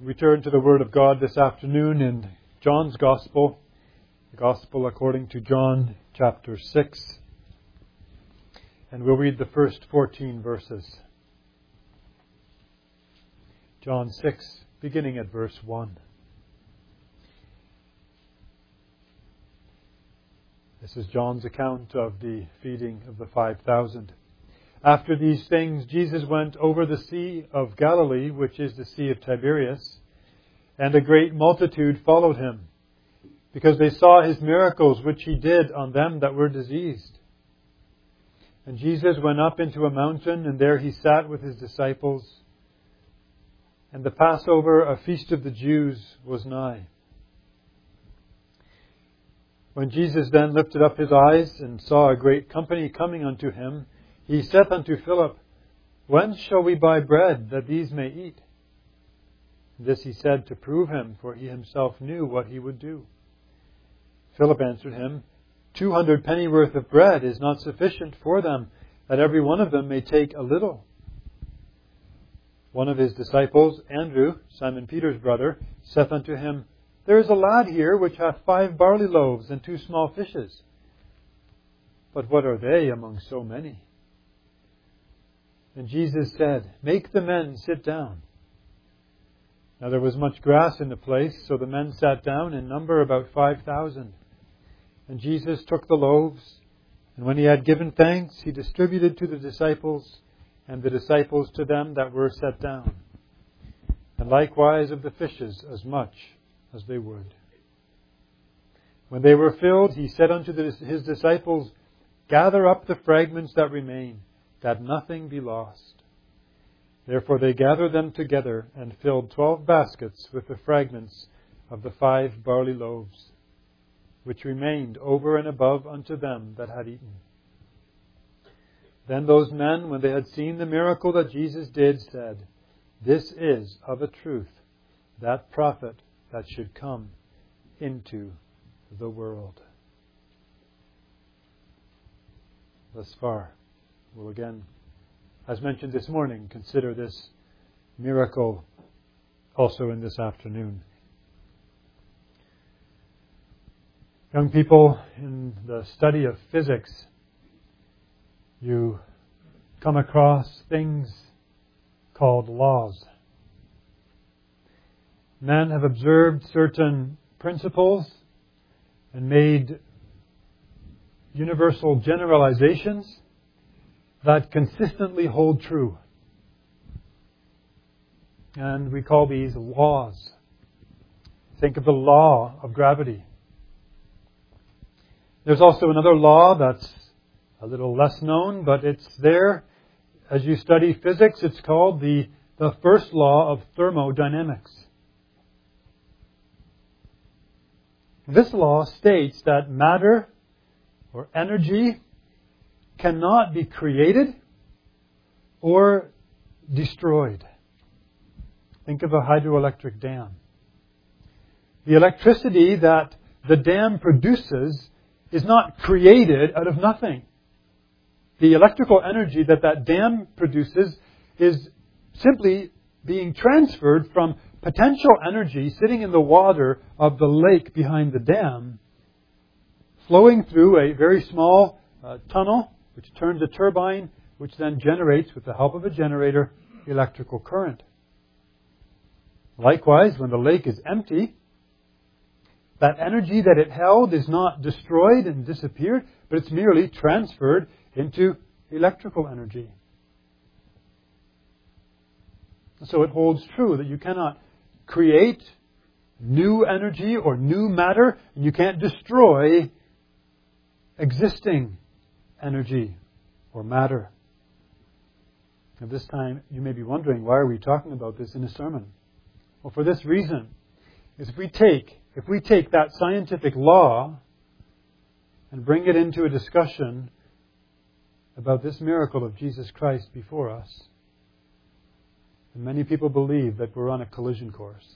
We turn to the Word of God this afternoon in John's Gospel, the Gospel according to John chapter 6. And we'll read the first 14 verses. John 6, beginning at verse 1. This is John's account of the feeding of the 5,000. After these things, Jesus went over the Sea of Galilee, which is the Sea of Tiberias, and a great multitude followed him, because they saw his miracles which he did on them that were diseased. And Jesus went up into a mountain, and there he sat with his disciples. And the Passover, a feast of the Jews, was nigh. When Jesus then lifted up his eyes and saw a great company coming unto him, he saith unto Philip, Whence shall we buy bread that these may eat? This he said to prove him, for he himself knew what he would do. Philip answered him, 200 pennyworth of bread is not sufficient for them, that every one of them may take a little. One of his disciples, Andrew, Simon Peter's brother, saith unto him, There is a lad here which hath 5 barley loaves and 2 small fishes. But what are they among so many? And Jesus said, Make the men sit down. Now there was much grass in the place, so the men sat down, in number about 5,000. And Jesus took the loaves, and when he had given thanks, he distributed to the disciples, and the disciples to them that were set down. And likewise of the fishes as much as they would. When they were filled, he said unto his disciples, Gather up the fragments that remain, that nothing be lost. Therefore they gathered them together, and filled 12 baskets with the fragments of the 5 barley loaves, which remained over and above unto them that had eaten. Then those men, when they had seen the miracle that Jesus did, said, This is of a truth that prophet that should come into the world. Thus far. We'll again, as mentioned this morning, consider this miracle also in this afternoon. Young people, in the study of physics, you come across things called laws. Men have observed certain principles and made universal generalizations that consistently hold true. And we call these laws. Think of the law of gravity. There's also another law that's a little less known, but it's there. As you study physics, it's called the first law of thermodynamics. This law states that matter or energy cannot be created or destroyed. Think of a hydroelectric dam. The electricity that the dam produces is not created out of nothing. The electrical energy that dam produces is simply being transferred from potential energy sitting in the water of the lake behind the dam, flowing through a very small tunnel, which turns a turbine, which then generates, with the help of a generator, electrical current. Likewise, when the lake is empty, that energy that it held is not destroyed and disappeared, but it's merely transferred into electrical energy. So it holds true that you cannot create new energy or new matter, and you can't destroy existing energy or matter. At this time, you may be wondering, why are we talking about this in a sermon? Well, for this reason, is if we take that scientific law and bring it into a discussion about this miracle of Jesus Christ before us, and many people believe that we're on a collision course.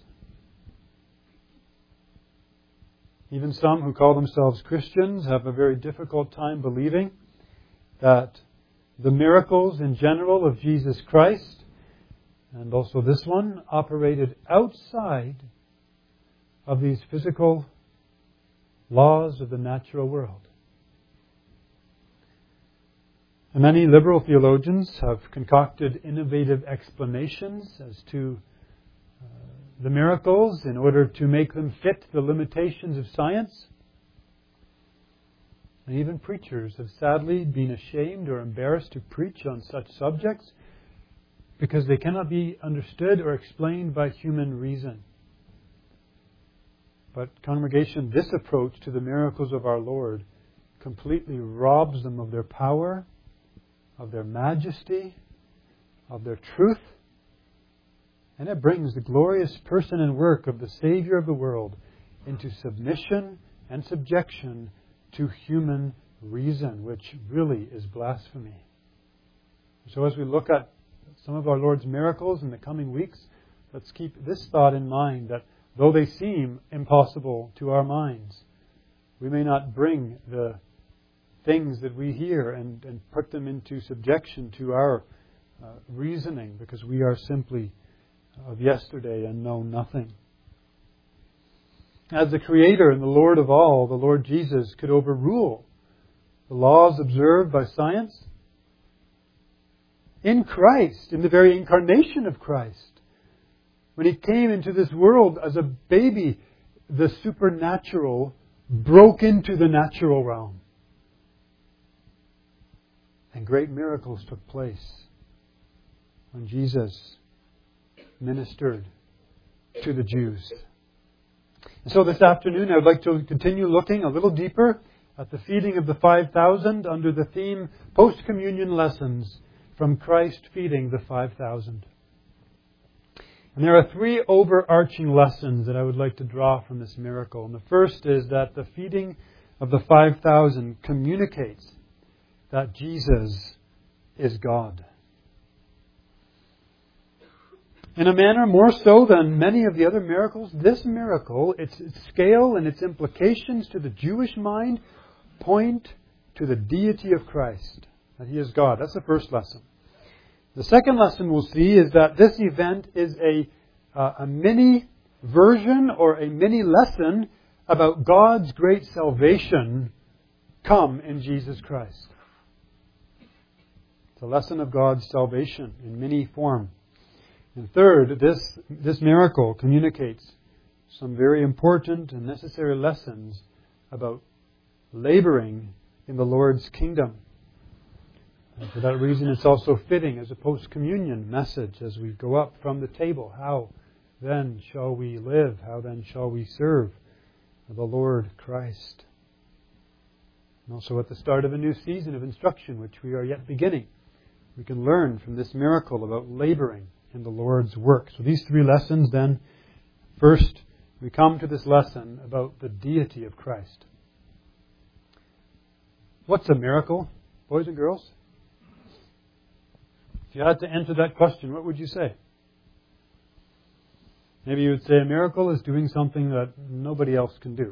Even some who call themselves Christians have a very difficult time believing that the miracles in general of Jesus Christ and also this one, operated outside of these physical laws of the natural world. And many liberal theologians have concocted innovative explanations as to the miracles in order to make them fit the limitations of science. And even preachers have sadly been ashamed or embarrassed to preach on such subjects because they cannot be understood or explained by human reason. But congregation, this approach to the miracles of our Lord completely robs them of their power, of their majesty, of their truth, and it brings the glorious person and work of the Savior of the world into submission and subjection to human reason, which really is blasphemy. So as we look at some of our Lord's miracles in the coming weeks, let's keep this thought in mind, that though they seem impossible to our minds, we may not bring the things that we hear and put them into subjection to our reasoning, because we are simply of yesterday and know nothing. As the Creator and the Lord of all, the Lord Jesus could overrule the laws observed by science. In Christ, in the very incarnation of Christ, when He came into this world as a baby, the supernatural broke into the natural realm. And great miracles took place when Jesus ministered to the Jews. And so this afternoon I would like to continue looking a little deeper at the feeding of the 5,000 under the theme Post-Communion Lessons from Christ Feeding the 5,000. And there are three overarching lessons that I would like to draw from this miracle. And the first is that the feeding of the 5,000 communicates that Jesus is God. In a manner more so than many of the other miracles, this miracle, its scale and its implications to the Jewish mind, point to the deity of Christ, that He is God. That's the first lesson. The second lesson we'll see is that this event is a mini version or a mini lesson about God's great salvation come in Jesus Christ. It's a lesson of God's salvation in mini form. And third, this miracle communicates some very important and necessary lessons about laboring in the Lord's kingdom. And for that reason, it's also fitting as a post-communion message as we go up from the table. How then shall we live? How then shall we serve the Lord Christ? And also at the start of a new season of instruction, which we are yet beginning, we can learn from this miracle about laboring in the Lord's work. So these three lessons then. First, we come to this lesson about the deity of Christ. What's a miracle, boys and girls? If you had to answer that question, what would you say? Maybe you would say a miracle is doing something that nobody else can do.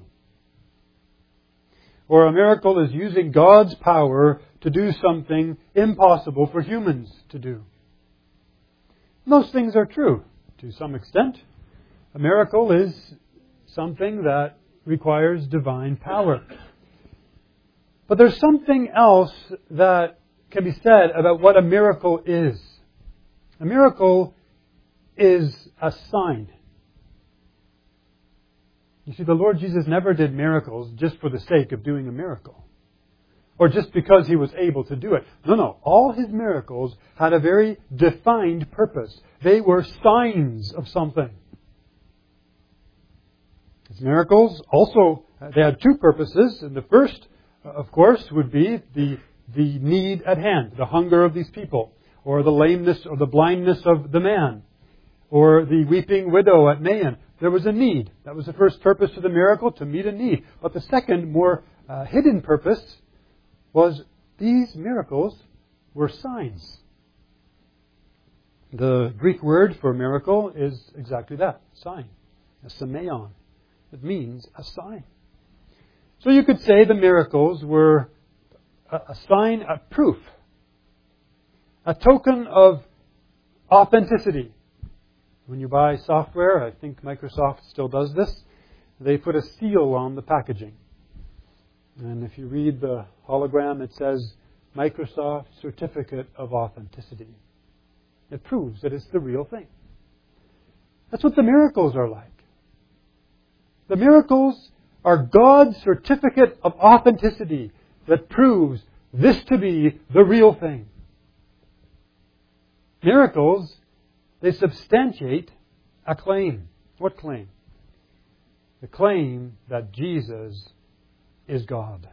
Or a miracle is using God's power to do something impossible for humans to do. Those things are true to some extent. A miracle is something that requires divine power. But there's something else that can be said about what a miracle is. A miracle is a sign. You see, the Lord Jesus never did miracles just for the sake of doing a miracle, or just because He was able to do it. No. All His miracles had a very defined purpose. They were signs of something. His miracles also, they had two purposes. And the first, of course, would be the need at hand, the hunger of these people, or the lameness or the blindness of the man, or the weeping widow at Nain. There was a need. That was the first purpose of the miracle, to meet a need. But the second, more hidden purpose was these miracles were signs. The Greek word for miracle is exactly that, sign, a semeion. It means a sign. So you could say the miracles were a sign, a proof, a token of authenticity, When you buy software, I think Microsoft still does this, they put a seal on the packaging. And if you read the hologram, it says, Microsoft Certificate of Authenticity. It proves that it's the real thing. That's what the miracles are like. The miracles are God's certificate of authenticity that proves this to be the real thing. Miracles, they substantiate a claim. What claim? The claim that Jesus is God.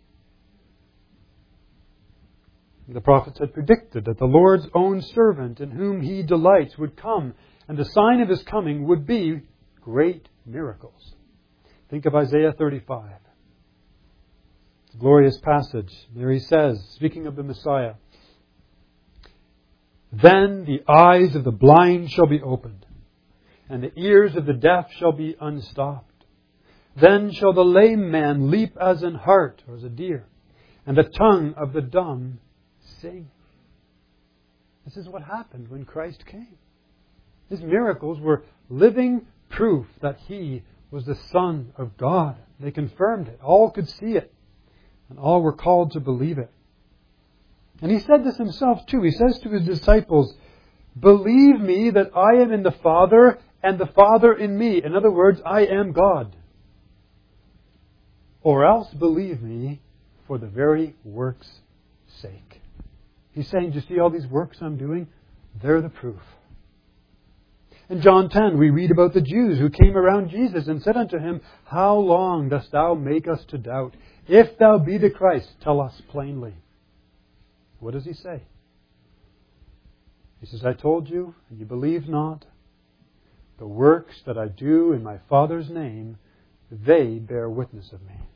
The prophets had predicted that the Lord's own servant in whom He delights would come, and the sign of His coming would be great miracles. Think of Isaiah 35. It's a glorious passage. There he says, speaking of the Messiah, "Then the eyes of the blind shall be opened, and the ears of the deaf shall be unstopped. Then shall the lame man leap as an hart, or as a deer, and the tongue of the dumb sing." This is what happened when Christ came. His miracles were living proof that He was the Son of God. They confirmed it. All could see it. And all were called to believe it. And He said this Himself too. He says to His disciples, "Believe me that I am in the Father and the Father in me." In other words, I am God. "Or else believe me for the very work's sake." He's saying, do you see all these works I'm doing? They're the proof. In John 10, we read about the Jews who came around Jesus and said unto Him, "How long dost Thou make us to doubt? If Thou be the Christ, tell us plainly." What does He say? He says, "I told you, and you believe not. The works that I do in my Father's name, they bear witness of me."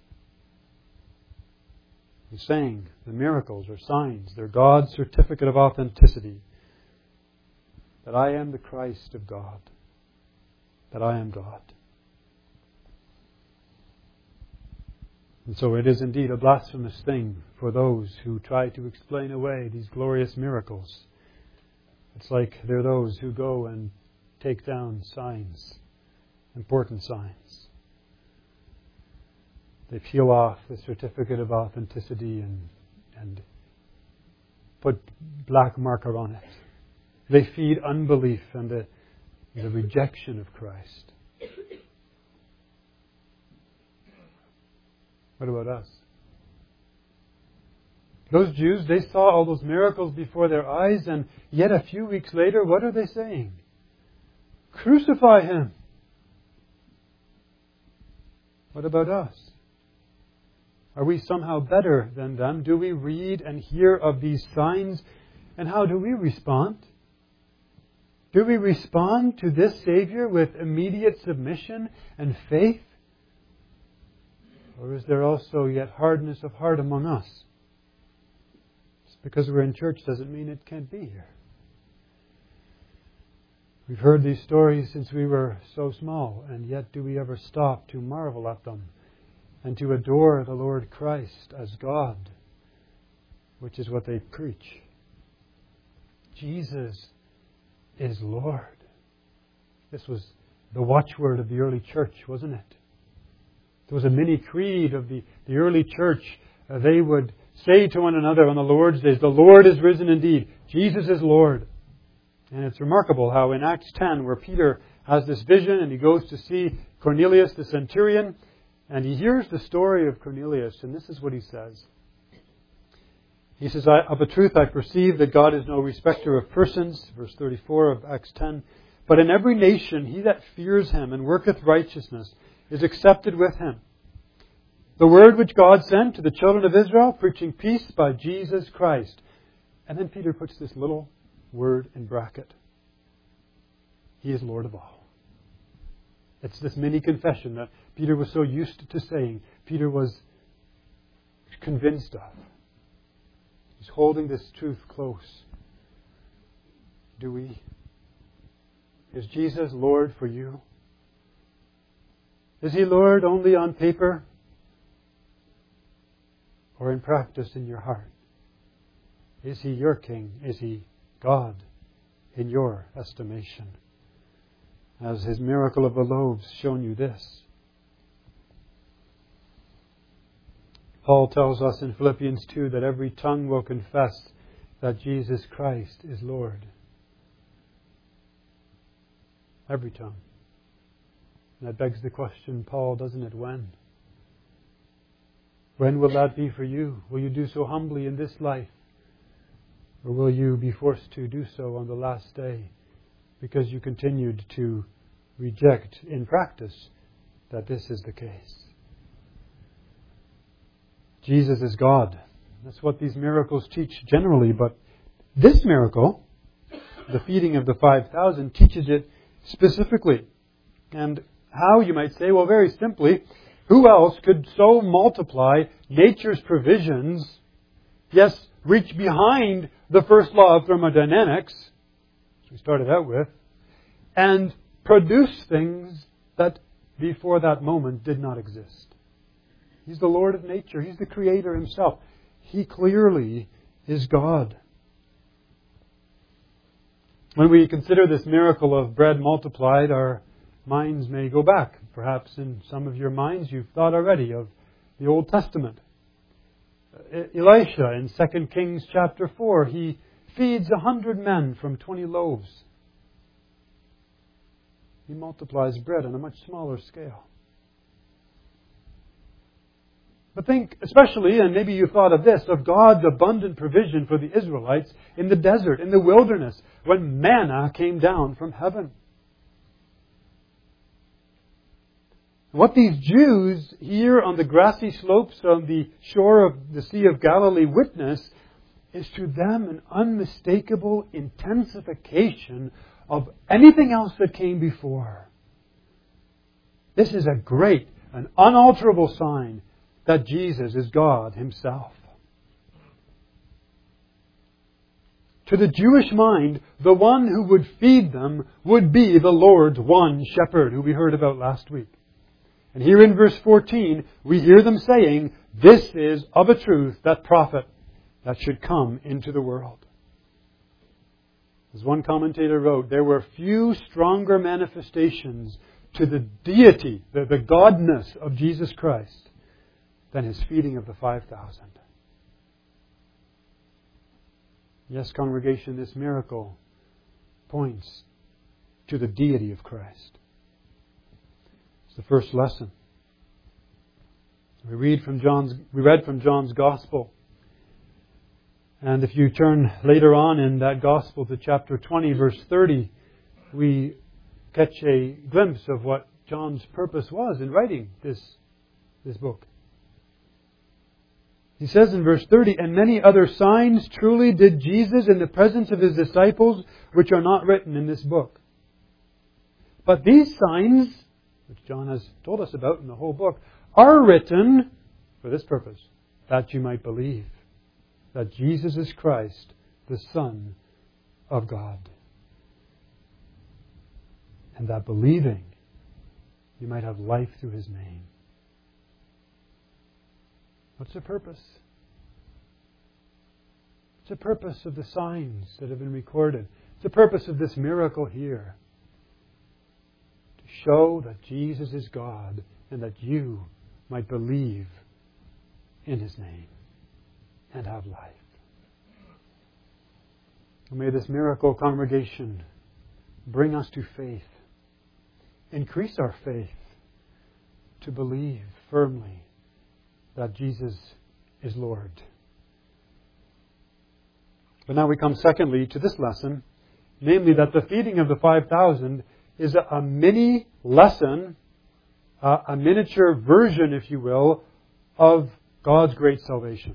He's saying the miracles are signs. They're God's certificate of authenticity. That I am the Christ of God. That I am God. And so it is indeed a blasphemous thing for those who try to explain away these glorious miracles. It's like they're those who go and take down signs, important signs. They peel off the certificate of authenticity and put black marker on it. They feed unbelief and the rejection of Christ. What about us? Those Jews, they saw all those miracles before their eyes, and yet a few weeks later, what are they saying? Crucify Him. What about us? Are we somehow better than them? Do we read and hear of these signs? And how do we respond? Do we respond to this Savior with immediate submission and faith? Or is there also yet hardness of heart among us? Just because we're in church doesn't mean it can't be here. We've heard these stories since we were so small, and yet do we ever stop to marvel at them and to adore the Lord Christ as God, which is what they preach. Jesus is Lord. This was the watchword of the early church, wasn't it? There was a mini creed of the early church. They would say to one another on the Lord's days, "The Lord is risen indeed. Jesus is Lord." And it's remarkable how in Acts 10, where Peter has this vision and he goes to see Cornelius the centurion, and he hears the story of Cornelius, and this is what he says. He says, "Of a truth I perceive that God is no respecter of persons," verse 34 of Acts 10, "but in every nation he that fears Him and worketh righteousness is accepted with Him. The word which God sent to the children of Israel, preaching peace by Jesus Christ." And then Peter puts this little word in bracket. He is Lord of all. It's this mini confession that Peter was so used to saying. Peter was convinced of. He's holding this truth close. Do we? Is Jesus Lord for you? Is He Lord only on paper or in practice in your heart? Is He your King? Is He God in your estimation? Has His miracle of the loaves shown you this? Paul tells us in Philippians 2 that every tongue will confess that Jesus Christ is Lord. Every tongue. And that begs the question, Paul, doesn't it? When? When will that be for you? Will you do so humbly in this life? Or will you be forced to do so on the last day because you continued to reject in practice that this is the case? Jesus is God. That's what these miracles teach generally, but this miracle, the feeding of the 5,000, teaches it specifically. And how, you might say? Well, very simply, who else could so multiply nature's provisions, yes, reach behind the first law of thermodynamics, which we started out with, and produce things that before that moment did not exist? He's the Lord of nature. He's the Creator Himself. He clearly is God. When we consider this miracle of bread multiplied, our minds may go back. Perhaps in some of your minds you've thought already of the Old Testament. Elisha in 2 Kings chapter 4, he feeds 100 men from 20 loaves. He multiplies bread on a much smaller scale. But think especially, and maybe you thought of this, of God's abundant provision for the Israelites in the desert, in the wilderness, when manna came down from heaven. What these Jews here on the grassy slopes on the shore of the Sea of Galilee witness is to them an unmistakable intensification of anything else that came before. This is a great, an unalterable sign that Jesus is God Himself. To the Jewish mind, the one who would feed them would be the Lord's one shepherd, who we heard about last week. And here in verse 14, we hear them saying, "This is of a truth that prophet that should come into the world." As one commentator wrote, there were few stronger manifestations to the deity, the godness of Jesus Christ, than His feeding of the 5,000. Yes, congregation, this miracle points to the deity of Christ. It's the first lesson. We read from John's Gospel. And if you turn later on in that Gospel to chapter 20, verse 30, we catch a glimpse of what John's purpose was in writing this book. He says in verse 30, "And many other signs truly did Jesus in the presence of His disciples, which are not written in this book. But these signs," which John has told us about in the whole book, "are written for this purpose, that you might believe that Jesus is Christ, the Son of God. And that believing, you might have life through His name." What's the purpose? What's the purpose of the signs that have been recorded? What's the purpose of this miracle here? To show that Jesus is God and that you might believe in His name and have life. And may this miracle, congregation, bring us to faith. Increase our faith to believe firmly that Jesus is Lord. But now we come secondly to this lesson, namely that the feeding of the 5,000 is a mini lesson, a miniature version, if you will, of God's great salvation.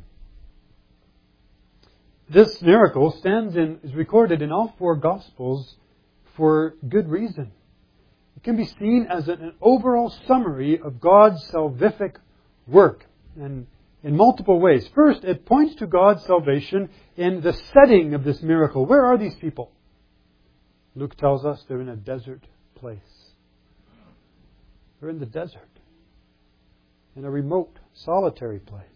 This miracle is recorded in all four Gospels for good reason. It can be seen as an overall summary of God's salvific work, and in multiple ways. First, it points to God's salvation in the setting of this miracle. Where are these people? Luke tells us they're in a desert place. They're in the desert, in a remote, solitary place.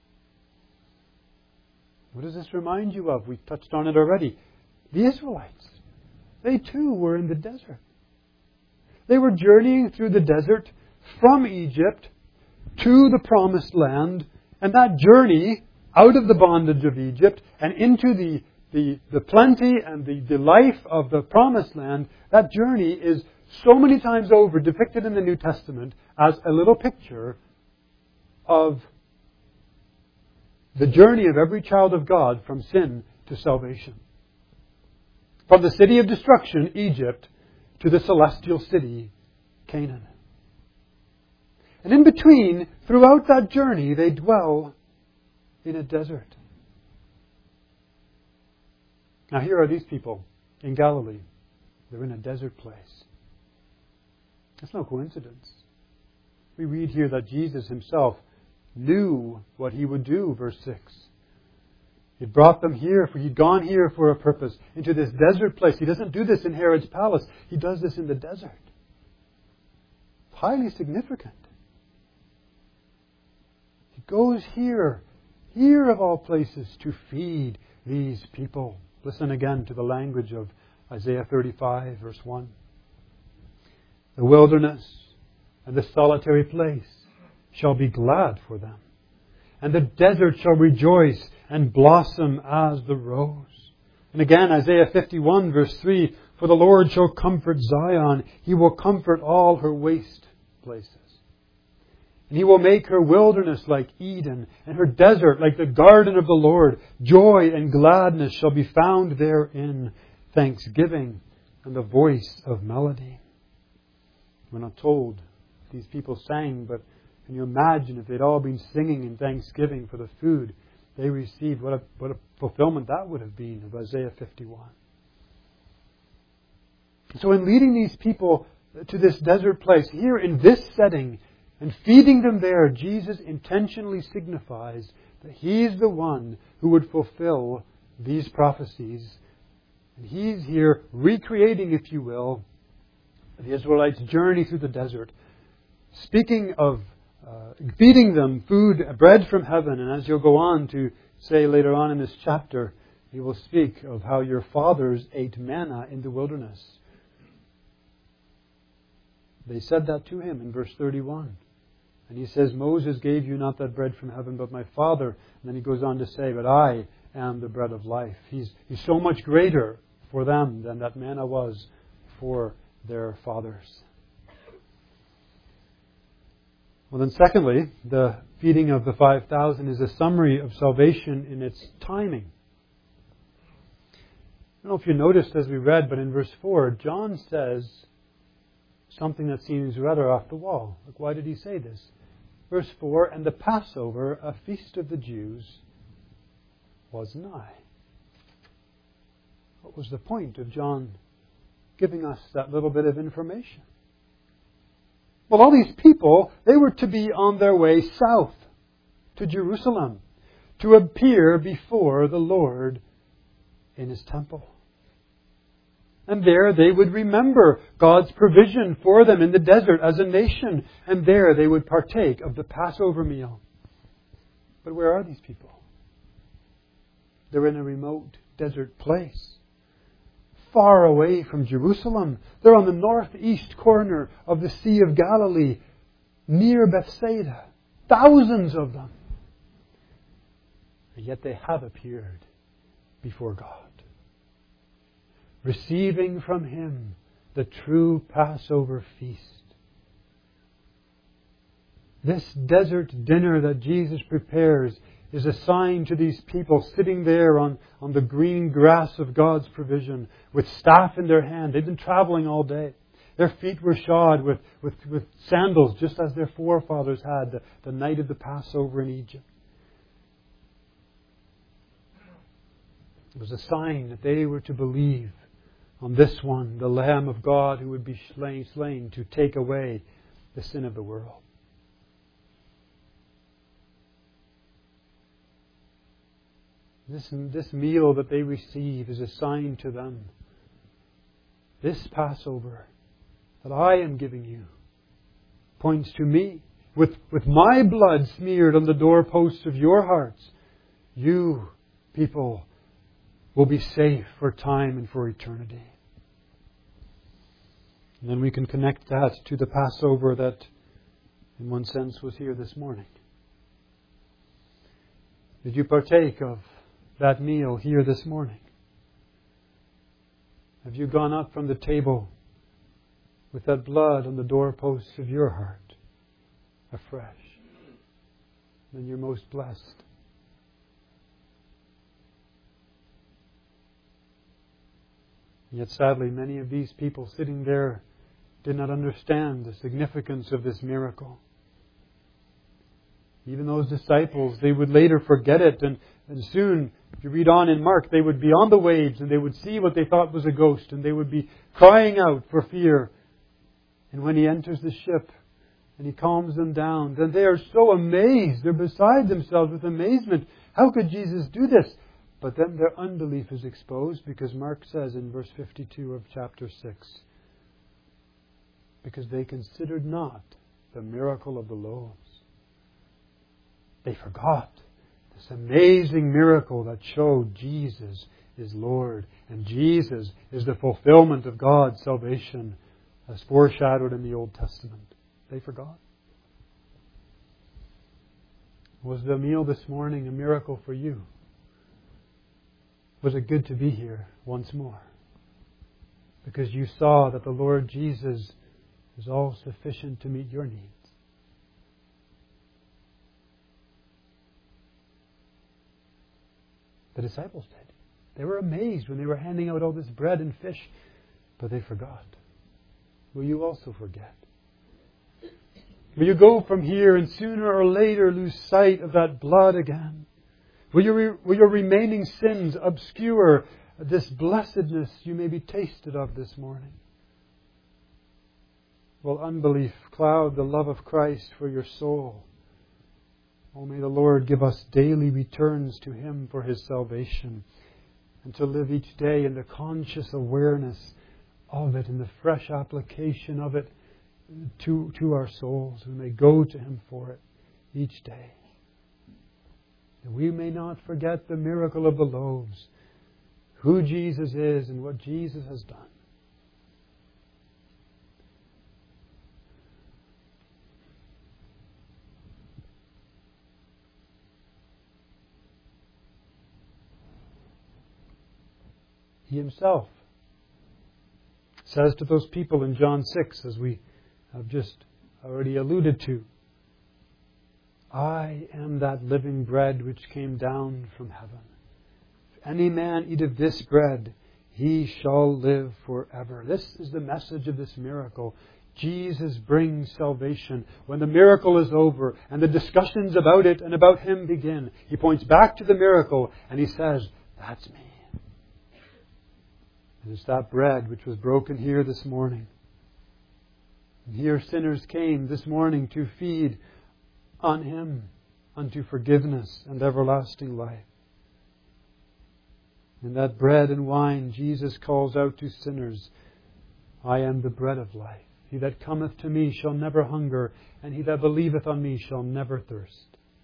What does this remind you of? We've touched on it already. The Israelites. They too were in the desert. They were journeying through the desert from Egypt to the promised land. And that journey out of the bondage of Egypt and into the plenty and the life of the promised land, that journey is so many times over depicted in the New Testament as a little picture of the journey of every child of God from sin to salvation. From the city of destruction, Egypt, to the celestial city, Canaan. And in between, throughout that journey, they dwell in a desert. Now here are these people in Galilee. They're in a desert place. It's no coincidence. We read here that Jesus himself knew what he would do, verse 6. He brought them here, for he'd gone here for a purpose, into this desert place. He doesn't do this in Herod's palace. He does this in the desert. Highly significant. He goes here of all places, to feed these people. Listen again to the language of Isaiah 35, verse 1. The wilderness and the solitary place shall be glad for them, and the desert shall rejoice and blossom as the rose. And again, Isaiah 51, verse 3, for the Lord shall comfort Zion. He will comfort all her waste places. And He will make her wilderness like Eden, and her desert like the garden of the Lord. Joy and gladness shall be found therein, thanksgiving and the voice of melody. We're not told these people sang, but can you imagine if they'd all been singing in thanksgiving for the food they received? What a fulfillment that would have been of Isaiah 51. So in leading these people to this desert place, here in this setting, and feeding them there, Jesus intentionally signifies that He's the one who would fulfill these prophecies. And He's here recreating, if you will, the Israelites' journey through the desert. Speaking of feeding them food, bread from heaven. And as you'll go on to say later on in this chapter, He will speak of how your fathers ate manna in the wilderness. They said that to Him in verse 31. And He says, Moses gave you not that bread from heaven, but my Father. And then He goes on to say, but I am the bread of life. He's so much greater for them than that manna was for their fathers. Well then secondly, the feeding of the 5,000 is a summary of salvation in its timing. I don't know if you noticed as we read, but in verse 4, John says something that seems rather off the wall. Like, why did he say this? Verse 4, and the Passover, a feast of the Jews, was nigh. What was the point of John giving us that little bit of information? Well, all these people, they were to be on their way south to Jerusalem to appear before the Lord in His temple. And there they would remember God's provision for them in the desert as a nation. And there they would partake of the Passover meal. But where are these people? They're in a remote desert place, far away from Jerusalem. They're on the northeast corner of the Sea of Galilee, near Bethsaida. Thousands of them. And yet they have appeared before God, receiving from Him the true Passover feast. This desert dinner that Jesus prepares is a sign to these people sitting there on the green grass of God's provision with staff in their hand. They've been traveling all day. Their feet were shod with sandals just as their forefathers had the night of the Passover in Egypt. It was a sign that they were to believe on this one, the Lamb of God who would be slain to take away the sin of the world. This meal that they receive is a sign to them. This Passover that I am giving you points to me. With my blood smeared on the doorposts of your hearts, you, people, will be safe for time and for eternity. And then we can connect that to the Passover that, in one sense, was here this morning. Did you partake of that meal here this morning? Have you gone up from the table with that blood on the doorposts of your heart afresh? Then you're most blessed. Yet sadly, many of these people sitting there did not understand the significance of this miracle. Even those disciples, they would later forget it, and soon, if you read on in Mark, they would be on the waves and they would see what they thought was a ghost, and they would be crying out for fear. And when He enters the ship and He calms them down, then they are so amazed, they're beside themselves with amazement. How could Jesus do this? But then their unbelief is exposed, because Mark says in verse 52 of chapter 6, because they considered not the miracle of the loaves. They forgot this amazing miracle that showed Jesus is Lord, and Jesus is the fulfillment of God's salvation as foreshadowed in the Old Testament. They forgot. Was the meal this morning a miracle for you? Was it good to be here once more? Because you saw that the Lord Jesus is all sufficient to meet your needs. The disciples did. They were amazed when they were handing out all this bread and fish, but they forgot. Will you also forget? Will you go from here and sooner or later lose sight of that blood again? Will your remaining sins obscure this blessedness you may be tasted of this morning? Will unbelief cloud the love of Christ for your soul? Oh, may the Lord give us daily returns to Him for His salvation, and to live each day in the conscious awareness of it, in the fresh application of it to our souls. We may go to Him for it each day. And we may not forget the miracle of the loaves, who Jesus is and what Jesus has done. He Himself says to those people in John 6, as we have just already alluded to, I am that living bread which came down from heaven. If any man eat of this bread, he shall live forever. This is the message of this miracle. Jesus brings salvation. When the miracle is over and the discussions about it and about Him begin, He points back to the miracle and He says, that's me. And it's that bread which was broken here this morning. And here sinners came this morning to feed on Him unto forgiveness and everlasting life. In that bread and wine, Jesus calls out to sinners, I am the bread of life. He that cometh to me shall never hunger, and he that believeth on me shall never thirst.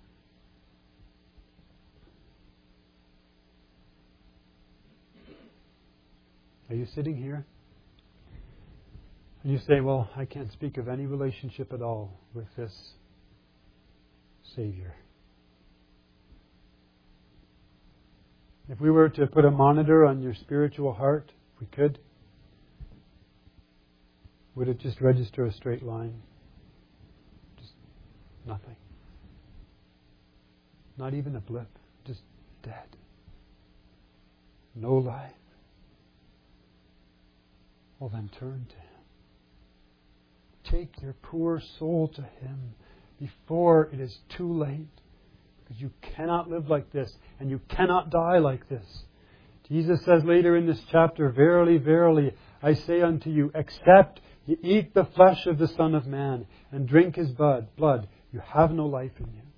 Are you sitting here? And you say, well, I can't speak of any relationship at all with this Savior. If we were to put a monitor on your spiritual heart, if we could, would it just register a straight line? Just nothing. Not even a blip. Just dead. No life. Well, then turn to Him. Take your poor soul to Him before it is too late. Because you cannot live like this, and you cannot die like this. Jesus says later in this chapter, Verily, verily, I say unto you, except you eat the flesh of the Son of Man and drink His blood, you have no life in you.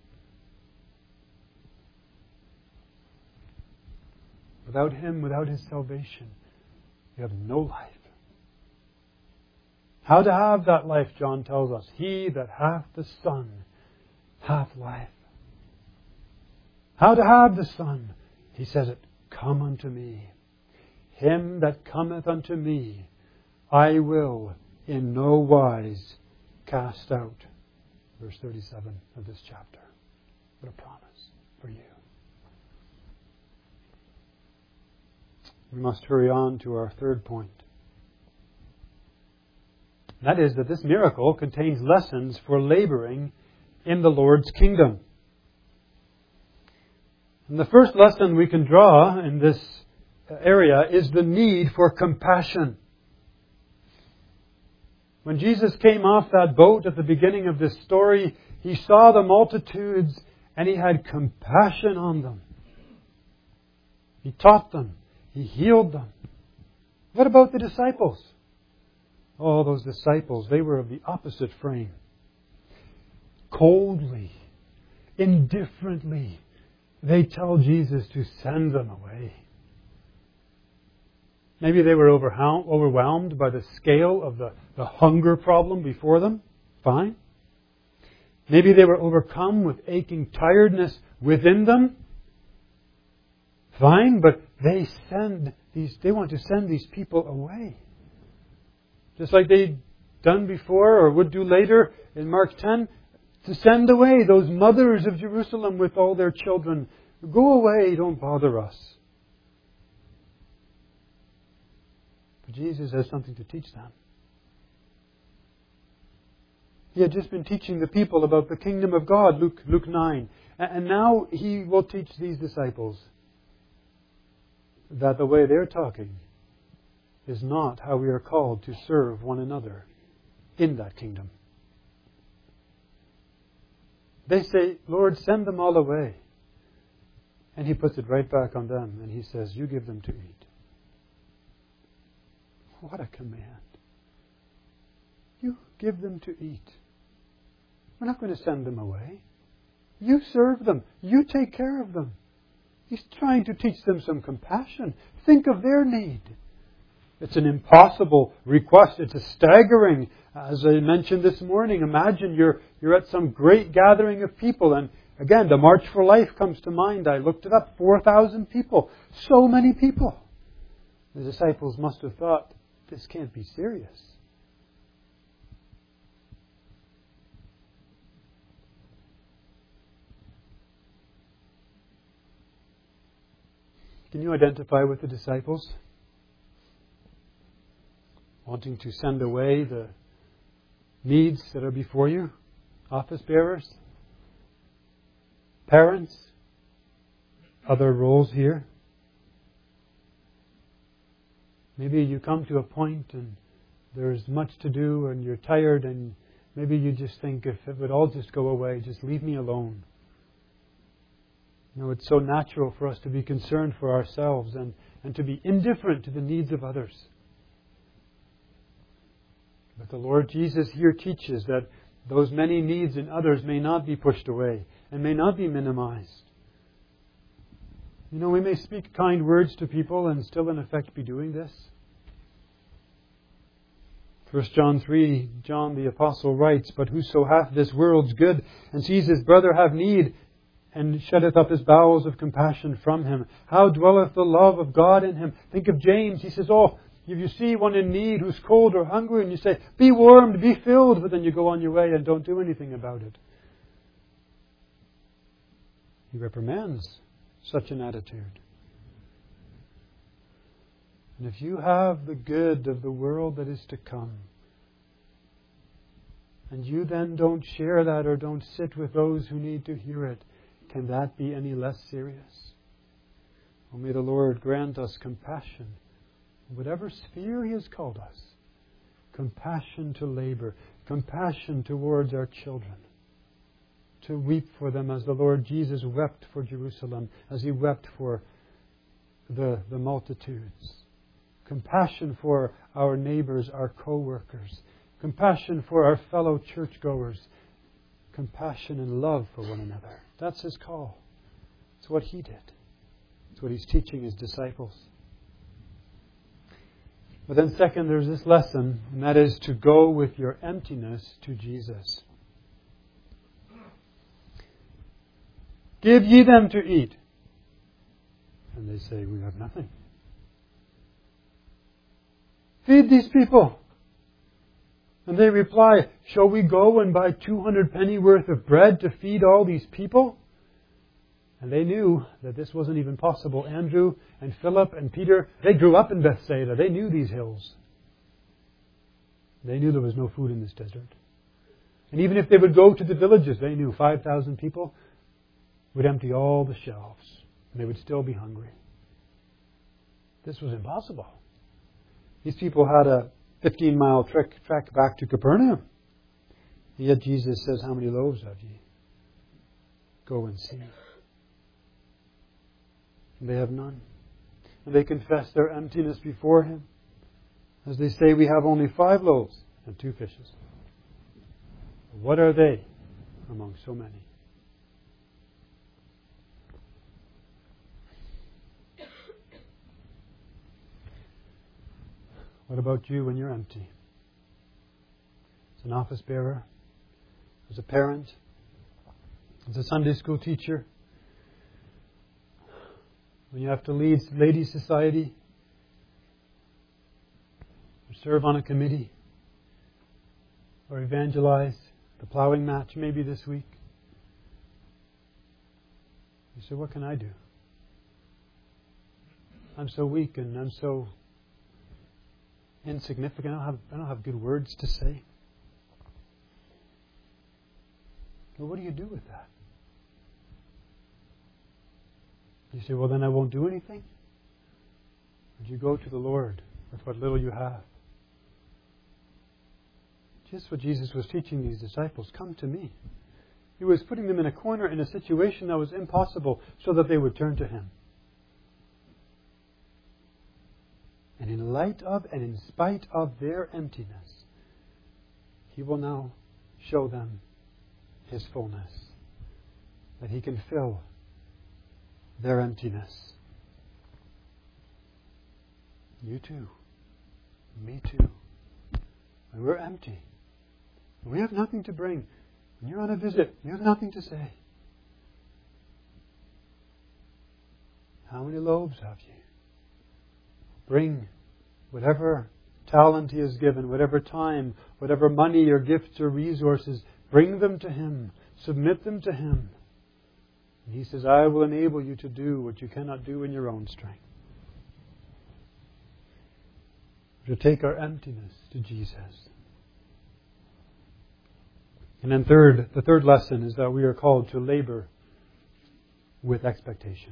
Without Him, without His salvation, you have no life. How to have that life, John tells us. He that hath the Son hath life. How to have the Son? He says it, come unto me. Him that cometh unto me, I will in no wise cast out. Verse 37 of this chapter. What a promise for you. We must hurry on to our third point. That is that this miracle contains lessons for laboring in the Lord's kingdom. And the first lesson we can draw in this area is the need for compassion. When Jesus came off that boat at the beginning of this story, He saw the multitudes and He had compassion on them. He taught them. He healed them. What about the disciples? Oh, those disciples, they were of the opposite frame. Coldly, indifferently, they tell Jesus to send them away. Maybe they were overwhelmed by the scale of the hunger problem before them. Fine. Maybe they were overcome with aching tiredness within them. Fine, but they want to send these people away. Just like they'd done before or would do later in Mark 10, to send away those mothers of Jerusalem with all their children. Go away, don't bother us. But Jesus has something to teach them. He had just been teaching the people about the kingdom of God, Luke 9. And now He will teach these disciples that the way they're talking is not how we are called to serve one another in that kingdom. They say, Lord, send them all away. And He puts it right back on them and He says, you give them to eat. What a command. You give them to eat. We're not going to send them away. You serve them. You take care of them. He's trying to teach them some compassion. Think of their need. It's an impossible request. It's a staggering, as I mentioned this morning. Imagine you're at some great gathering of people, and again, the March for Life comes to mind. I looked it up, 4,000 people. So many people. The disciples must have thought, this can't be serious. Can you identify with the disciples? Wanting to send away the needs that are before you? Office bearers? Parents? Other roles here? Maybe you come to a point and there's much to do and you're tired and maybe you just think, if it would all just go away, just leave me alone. You know, it's so natural for us to be concerned for ourselves and to be indifferent to the needs of others. But the Lord Jesus here teaches that those many needs in others may not be pushed away and may not be minimized. You know, we may speak kind words to people and still in effect be doing this. 1 John 3, John the Apostle writes, but whoso hath this world's good and sees his brother have need and sheddeth up his bowels of compassion from him, how dwelleth the love of God in him? Think of James. He says, if you see one in need who's cold or hungry and you say, be warmed, be filled, but then you go on your way and don't do anything about it. He reprimands such an attitude. And if you have the good of the world that is to come, and you then don't share that or don't sit with those who need to hear it, can that be any less serious? Oh, may the Lord grant us compassion in whatever sphere He has called us. Compassion to labor, compassion towards our children, to weep for them as the Lord Jesus wept for Jerusalem, as He wept for the multitudes. Compassion for our neighbors, our co-workers. Compassion for our fellow churchgoers. Compassion and love for one another. That's His call. It's what He did. It's what He's teaching His disciples. But then second, there's this lesson, and that is to go with your emptiness to Jesus. Give ye them to eat. And they say, we have nothing. Feed these people. And they reply, shall we go and buy 200 penny worth of bread to feed all these people? And they knew that this wasn't even possible. Andrew and Philip and Peter, they grew up in Bethsaida. They knew these hills. They knew there was no food in this desert. And even if they would go to the villages, they knew 5,000 people would empty all the shelves. And they would still be hungry. This was impossible. These people had a 15-mile trek back to Capernaum. And yet Jesus says, how many loaves have ye? Go and see. And they have none. And they confess their emptiness before Him. As they say, we have only 5 loaves and 2 fishes. What are they among so many? What about you when you're empty? As an office bearer, as a parent, as a Sunday school teacher, when you have to lead ladies' society, or serve on a committee, or evangelize the plowing match maybe this week. You say, what can I do? I'm so weak and I'm so insignificant. I don't have good words to say. Well, what do you do with that? You say, well, then I won't do anything? Would you go to the Lord with what little you have? Just what Jesus was teaching these disciples. Come to me. He was putting them in a corner in a situation that was impossible so that they would turn to Him. And in light of and in spite of their emptiness, He will now show them His fullness. That He can fill their emptiness. You too. Me too. When we're empty, when we have nothing to bring, when you're on a visit, you have nothing to say. How many loaves have you? Bring whatever talent He has given, whatever time, whatever money or gifts or resources, bring them to Him. Submit them to Him. And He says, I will enable you to do what you cannot do in your own strength. To take our emptiness to Jesus. And then the third lesson is that we are called to labor with expectation.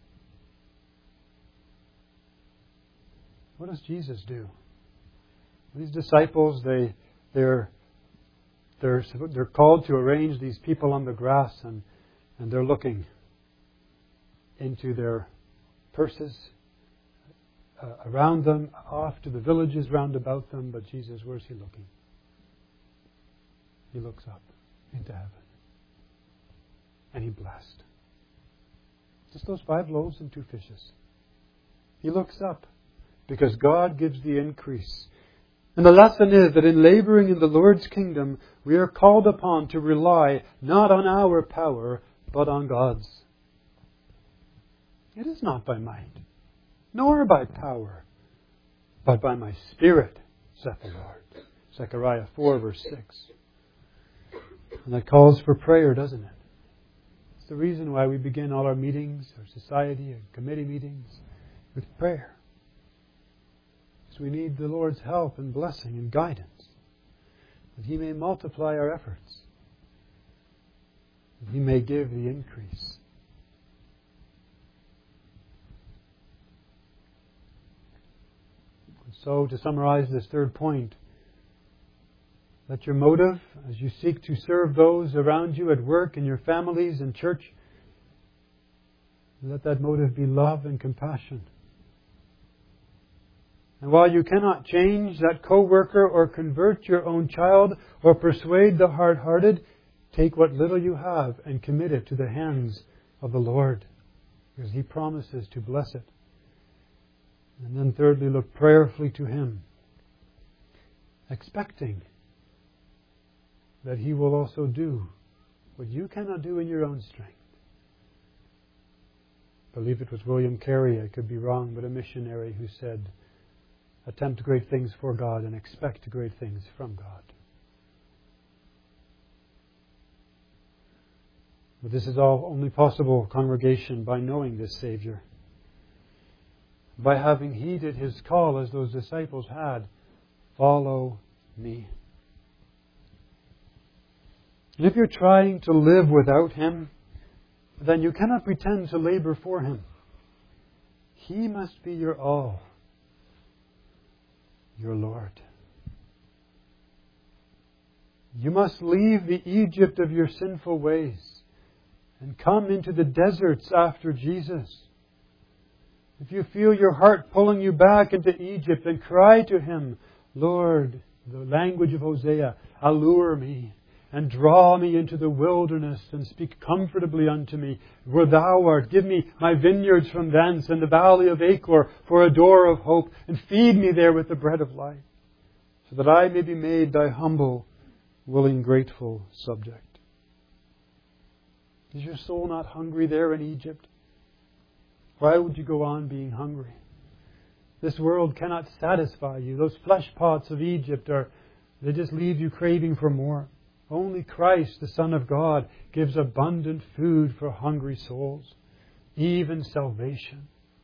What does Jesus do? These disciples, they're called to arrange these people on the grass, and they're looking into their purses around them, off to the villages round about them. But Jesus, where's He looking? He looks up into heaven. And He blessed. Just those 5 loaves and 2 fishes. He looks up because God gives the increase. And the lesson is that in laboring in the Lord's kingdom, we are called upon to rely not on our power, but on God's. It is not by might, nor by power, but by my Spirit, saith the Lord. Zechariah 4, verse 6. And that calls for prayer, doesn't it? It's the reason why we begin all our meetings, our society and committee meetings, with prayer. Because we need the Lord's help and blessing and guidance, that He may multiply our efforts, that He may give the increase. So, to summarize this third point, let your motive, as you seek to serve those around you at work, in your families and church, let that motive be love and compassion. And while you cannot change that co-worker or convert your own child or persuade the hard-hearted, take what little you have and commit it to the hands of the Lord, because He promises to bless it. And then thirdly, look prayerfully to Him, expecting that He will also do what you cannot do in your own strength. I believe it was William Carey, I could be wrong, but a missionary who said, attempt great things for God and expect great things from God. But this is all only possible, congregation, by knowing this Savior. By having heeded His call as those disciples had, follow me. And if you're trying to live without Him, then you cannot pretend to labor for Him. He must be your all, your Lord. You must leave the Egypt of your sinful ways and come into the deserts after Jesus. If you feel your heart pulling you back into Egypt, then cry to Him, Lord, the language of Hosea, allure me and draw me into the wilderness and speak comfortably unto me where Thou art. Give me my vineyards from thence and the valley of Achor for a door of hope, and feed me there with the bread of life, so that I may be made Thy humble, willing, grateful subject. Is your soul not hungry there in Egypt? Why would you go on being hungry? This world cannot satisfy you. Those flesh pots of Egypt they just leave you craving for more. Only Christ, the Son of God, gives abundant food for hungry souls, even salvation,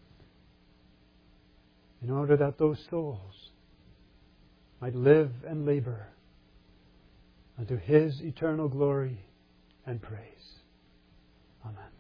in order that those souls might live and labor unto His eternal glory and praise. Amen.